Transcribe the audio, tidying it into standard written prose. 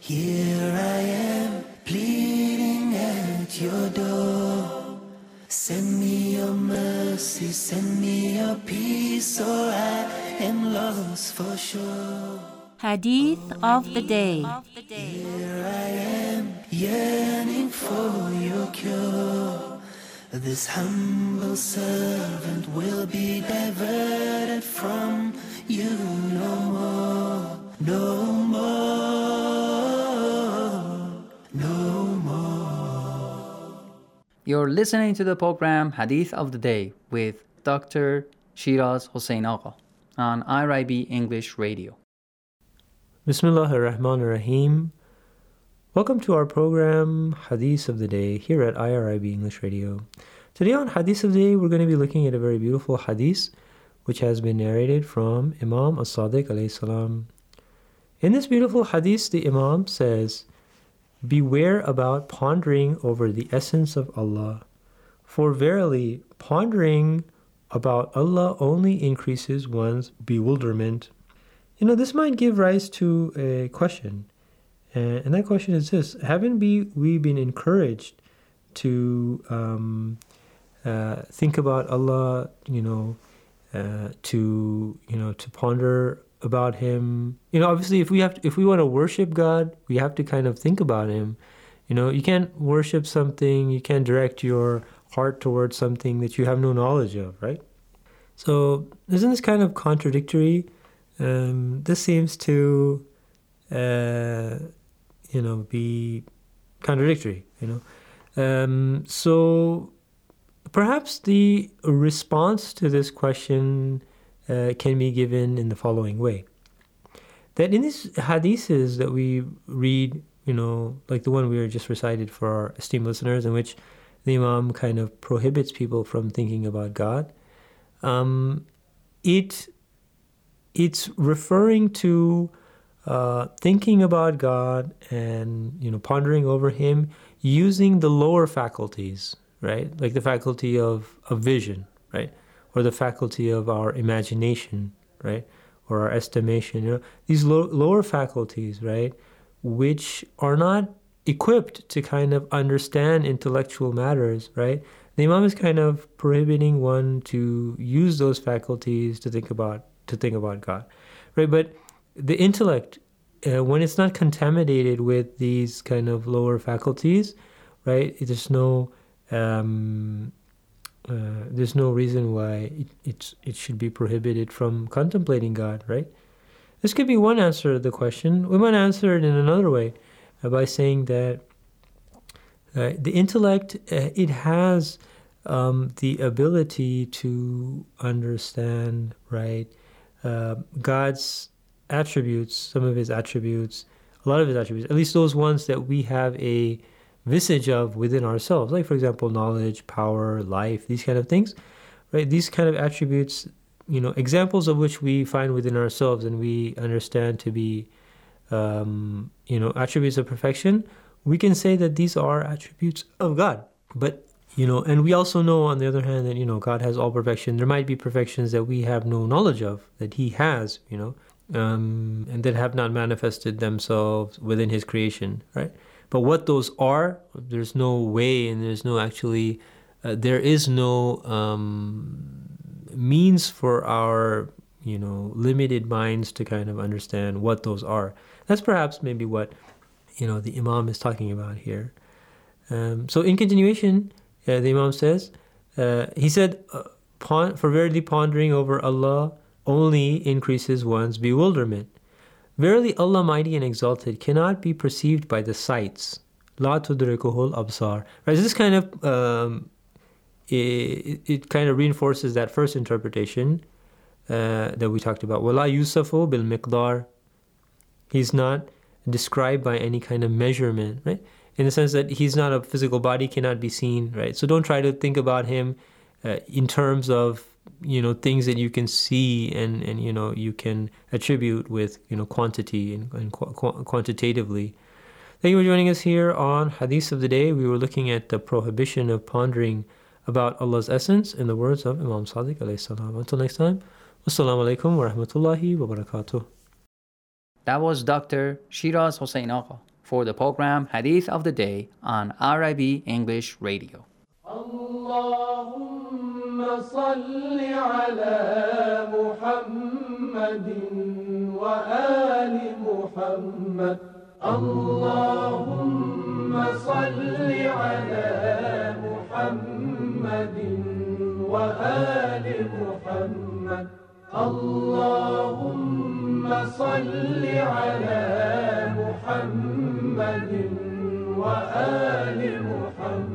Here I am, pleading at your door. Send me your mercy, send me your peace, or I am lost for sure. Hadith of the Day. Here I am, yearning for your cure. This humble servant will be diverted from you no more, no more, no more. You're listening to the program Hadith of the Day with Dr. Shiraz Hossein Agha on IRIB English Radio. Bismillahir Rahmanir Rahim. Welcome to our program Hadith of the Day here at IRIB English Radio. Today on Hadith of the Day, we're going to be looking at a very beautiful hadith which has been narrated from Imam As-Sadiq alayhi salam. In this beautiful hadith, the Imam says, "Beware about pondering over the essence of Allah, for verily pondering about Allah only increases one's bewilderment." You know, this might give rise to a question, and that question is this: haven't we been encouraged to think about Allah, to ponder about Him? You know, obviously, if we want to worship God, we have to kind of think about Him. You know, you can't worship something, you can't direct your heart towards something that you have no knowledge of, right? So, isn't this kind of contradictory? This seems to, be contradictory, So, perhaps the response to this question can be given in the following way. That in these hadiths that we read, like the one we just recited for our esteemed listeners, in which the Imam kind of prohibits people from thinking about God, it's referring to thinking about God and, pondering over Him using the lower faculties, right? Like the faculty of vision, right? Or the faculty of our imagination, right? Or our estimation, these lower faculties, right? Which are not equipped to kind of understand intellectual matters, right? The Imam is kind of prohibiting one to use those faculties to think about God, right? But the intellect, when it's not contaminated with these kind of lower faculties, right? There's no reason why it should be prohibited from contemplating God, right? This could be one answer to the question. We might answer it in another way by saying that the intellect, it has the ability to understand, right, God's attributes, some of His attributes, a lot of His attributes, at least those ones that we have a visage of within ourselves, like for example knowledge, power, life, these kind of things, right? These kind of attributes, examples of which we find within ourselves and we understand to be attributes of perfection. We can say that these are attributes of God. But and we also know on the other hand that God has all perfection. There might be perfections that we have no knowledge of, that He has, and that have not manifested themselves within His creation, right? But what those are, there's no way, and there's no actually, there is no means for our, limited minds to kind of understand what those are. That's perhaps maybe what, the Imam is talking about here. So in continuation, the Imam says, he said, for verily pondering over Allah only increases one's bewilderment. Verily Allah mighty and exalted cannot be perceived by the sights. La tudrikuhul absar. Right, so this kind of it kind of reinforces that first interpretation that we talked about. Wala yusafu bil miqdar. He's not described by any kind of measurement, right? In the sense that He's not a physical body, cannot be seen, right? So don't try to think about Him in terms of things that you can see and you can attribute with quantity and quantitatively. Thank you for joining us here on Hadith of the Day. We were looking at the prohibition of pondering about Allah's essence in the words of Imam Sadiq alayhi salam. Until next time, wassalamu alaikum wa rahmatullahi wa barakatuh. That was Dr. Shiraz Hossein Agha for the program Hadith of the Day on RIB English Radio. اللهم صل على محمد وآل محمد اللهم صل على محمد وآل محمد اللهم صل على محمد وآل محمد